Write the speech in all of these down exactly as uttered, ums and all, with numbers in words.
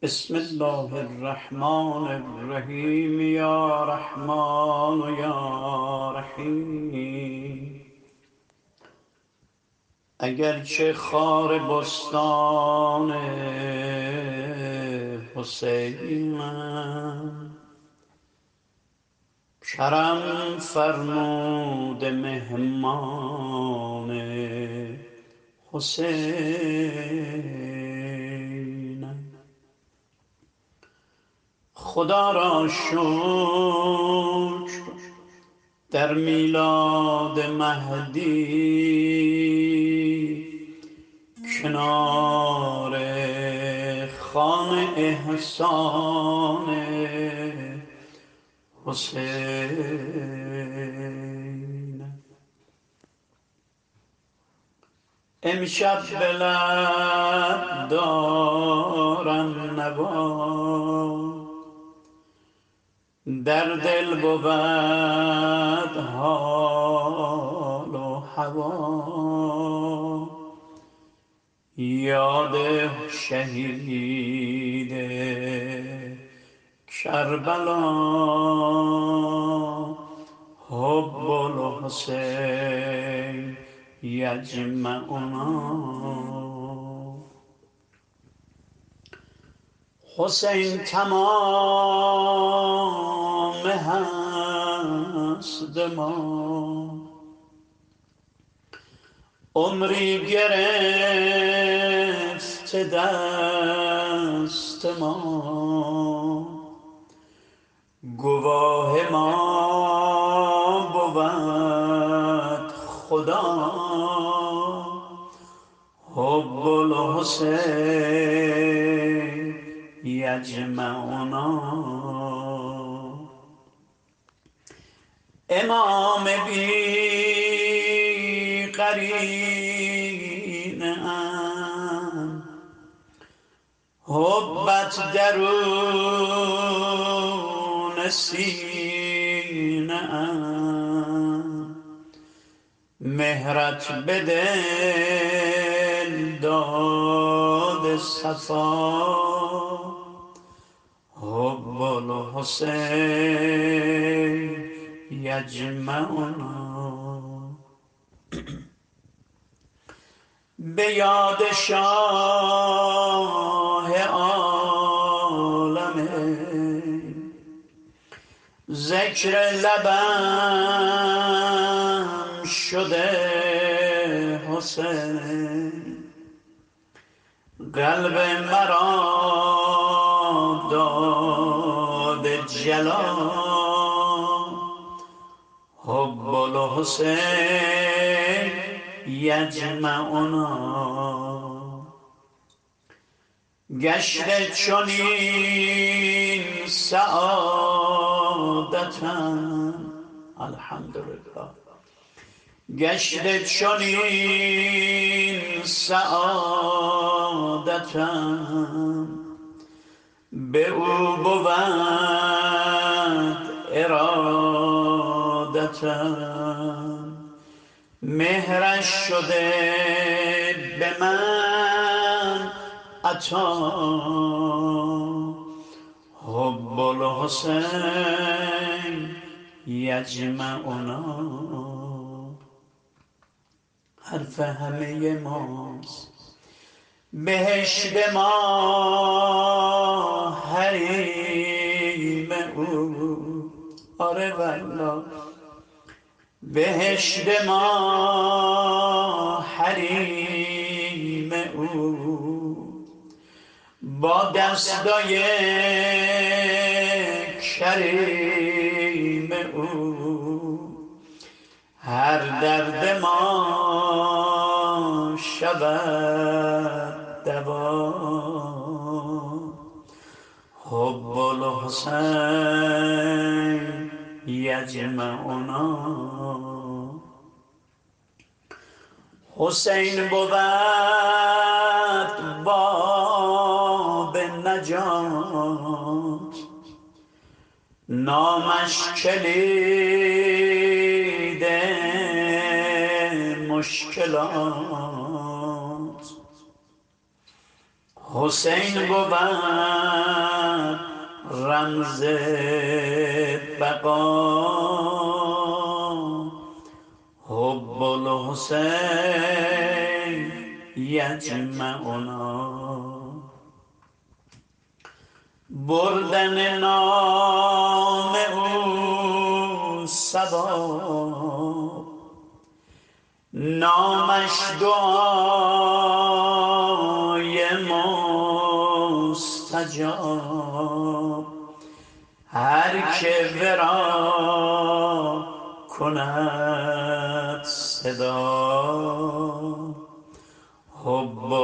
بسم الله الرحمن الرحیم یا رحمان یا رحیم. اگرچه خار بستان حسینم، کرم فرموده مهمان حسینم. خدا را شکر در میلاد مهدی، کنار خوان احسان حسین. امشب به لب دارم نوا، در دل بود حال و هوا. یاد شهید کربلا، حب الحسین یجمعنا. حسین تمام هست ما، عمری گرفت دست ما. گواه ما بود خدا، حب الحسین یجمعنا. امام بی قرینم، حبت درون سینه‌ام. مهرت به دل داد صفا، حب الحسین یجمعنا. به یاد شاه عالم، ذکر لبم شده حسین. قلب مرا داد جلال، حب الحسین یجمعنا. گشت چنین سعادتم، الحمدلله. گشت چنین سعادتم، به او بود ارادتم. مهرش شده به من عطا، حب الحسین یجمعنا. حرف همه ماست بهشت ما، حریم او. آره والله بهشت ما حریم او. با دستای کریم او، هر درد ما شود دوا، حب الحسین یجمعنا. حسین بود باب نجات، نامش کلید مشکلات. حسین بود رمز بقا، حب الحسین یجمعنا. بردن نام او ثواب، نامش دعای مستجاب. هر که ورا کند صدا، حب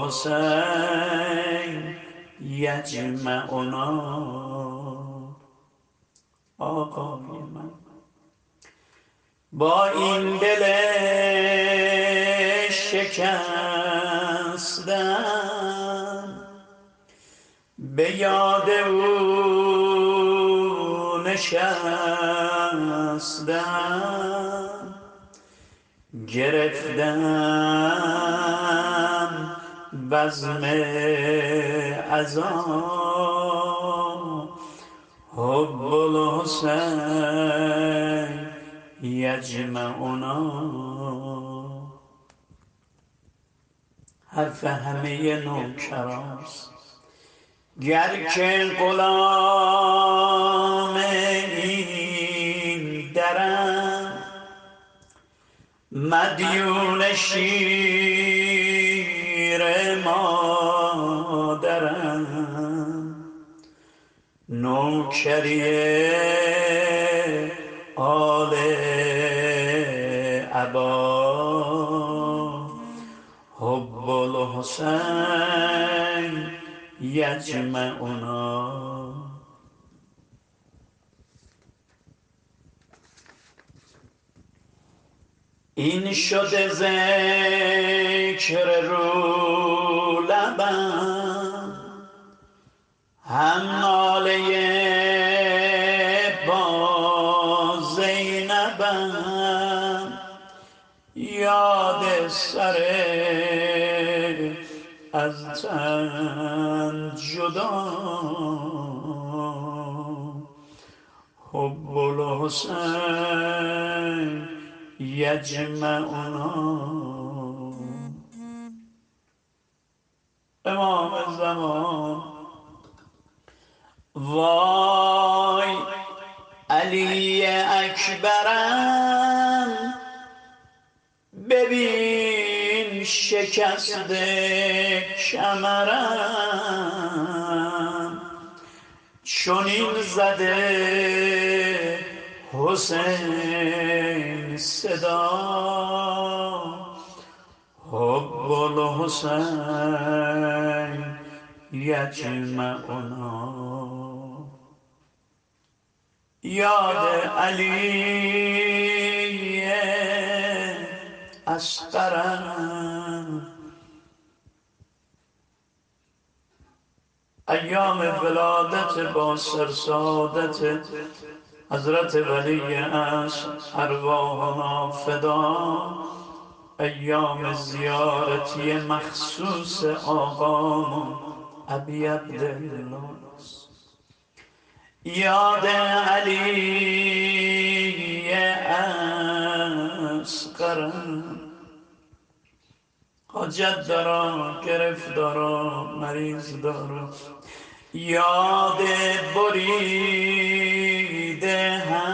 الحسین یجمعنا. آقای من با این دل شکستم، به یاد او نشستم. گرفتم بزم عزا، حب الحسین یجمعنا. حرف همه نوکراست، گرچه غلام این درم، مدیون شیر مادرم. نوکری آل عبا، حب الحسین یجمعنا. این شده ذکر رو لبم، هم ناله با زینبم. یاد سر از تن جدا، حب الحسین یجمعنا. امام زمان وای علی اکبرم، ببین شکست کمرم. چنین زده حسین صدا، حب الحسین یجمعنا. یاد علی اصغرم، ایام ولادت با سرسادت حضرت ولی عصر ارواحنا فدا. ایام زیارتی مخصوص آقامون ابی عبدالله. یاد علی اصغرم، حاجت دارم گرفتارم مریض دارم. یاد بریده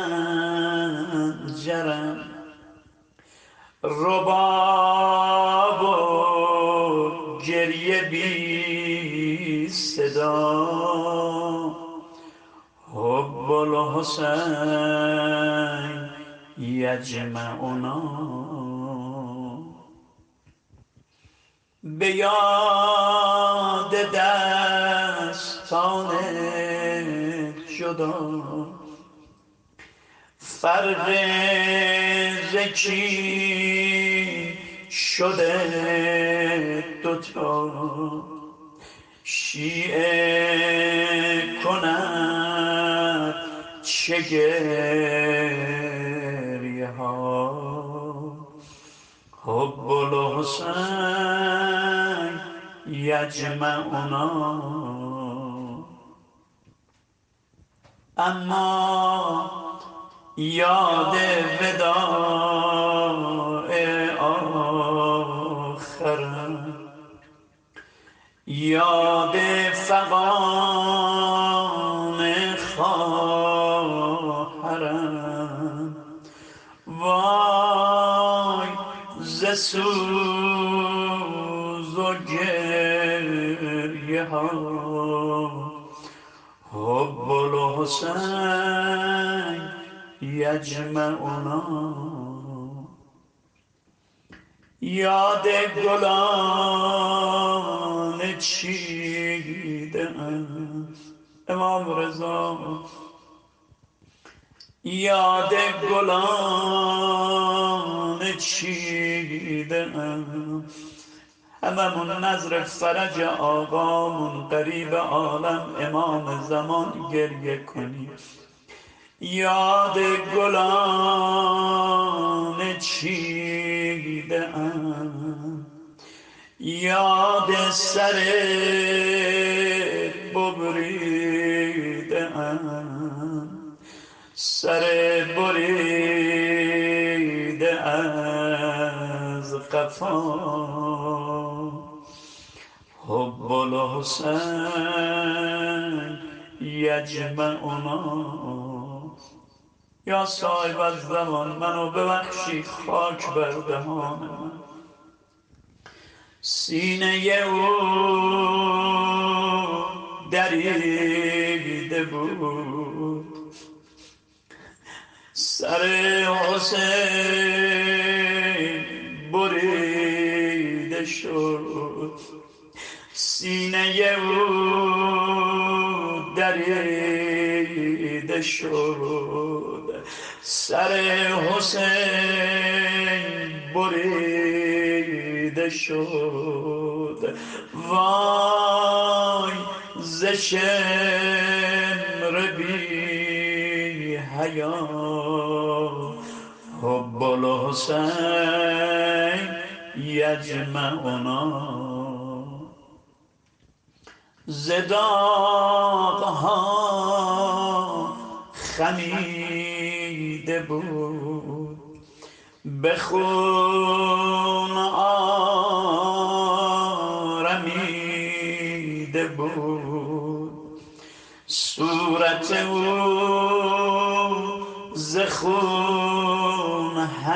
هنجرم، رباب و گریه بی صدا. حب الحسین یجمعنا. به یاد دستان جدا، فرق زکی شده دوتا. شیعه کند چه گریه ها، حب الحسین یجمعنا. اما یاد وداع آخرم، یاد فغان خواهرم، وای ز سوز و گریه ها. حب الحسین یجمعنا. یاد گلان چیده ام امام رضا، یاد گلان چیده ام. هممون نظر فرج آقامون قریب عالم امام زمان گریه کنیم. یاد گلان چیده ام، یاد سر ببریده ام، سر بریده از قفا. حب الحسین یجمعنا. یا صاحب الزمان منو ببخشی خاک بر دهان من. سینه او دریده بود، سر حسین بریده شد. سینه او دریده شد، سر حسین بریده شد. وای ز شمر بی حیا. حب الحسین یجمعنا. ز داغ‌ها خمیده بود، به خون آرمیده بود. صورت او ز خون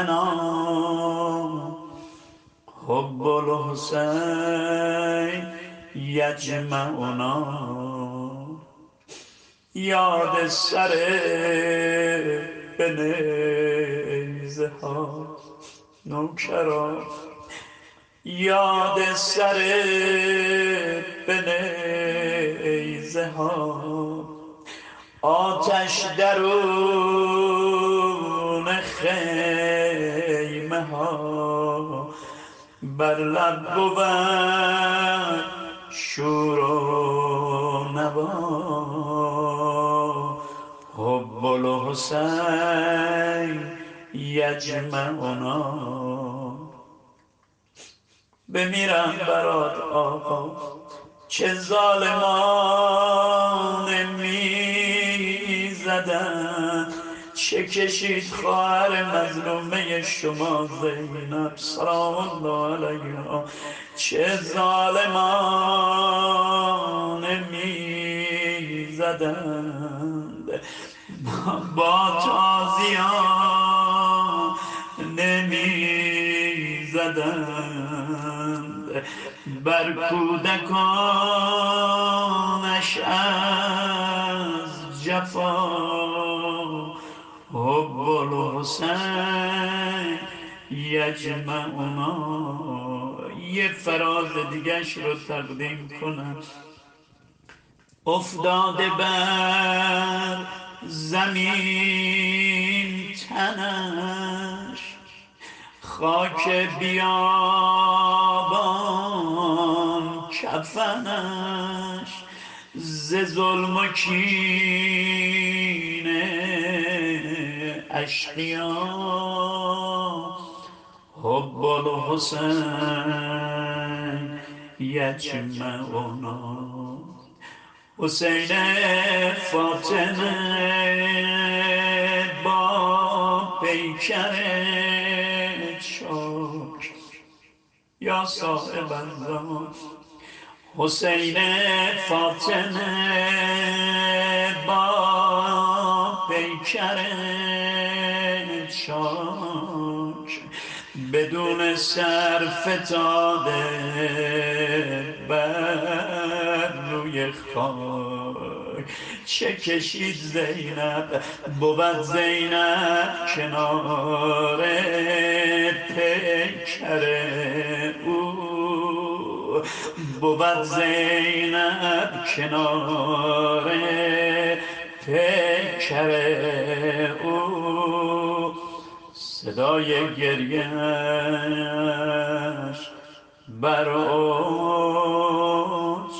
حنا. حب الحسین یجمعنا. یاد سر به نیزه ها نوکران، یاد سر به نیزه ها. آتش درون خیمه ها، بر لب بود شور و نوا. حب الحسین یجمعنا. بمیرم برات آقا چه ظالمان می زدن، چه کشید خواهر مظلومه شما زینب سلام الله علیها. چه ظالمان می زدند با تازیان نمی زدند، بر کودکانش از جفا. حب الحسین یجمعنا. یه فراز دیگش رو تقدیم کنم. افتاده بر زمین تنش، خاک بیابان کفنش. ز ظلم و کینه اشقیا. حب الحسین یجمعنا حسین فاطمه با پیکر چاک یا صاحب الزمان حسین فاطمه با پیکر چاک بدون سر فتاده بر روی خاک چه کشید زینب بود زینب کنار پیکر او بود زینب کنار پیکر او صدای گریه‌اش بر اوج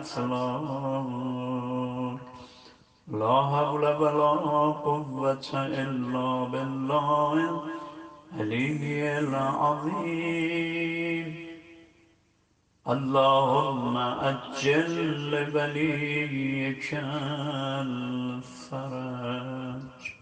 اطلاق لا حول ولا قوة الا بالله العلی العظیم اللهم عجل لولیک الفرج